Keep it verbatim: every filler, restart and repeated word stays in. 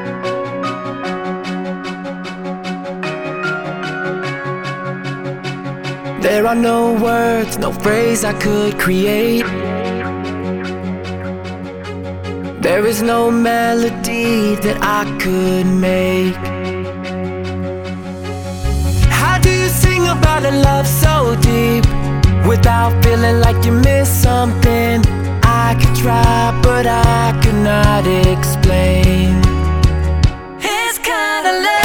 There are no words, no phrase I could create. There is no melody that I could make. How do you sing about a love so deep without feeling like you missed something? I could try, but I could not explain. It's kinda late.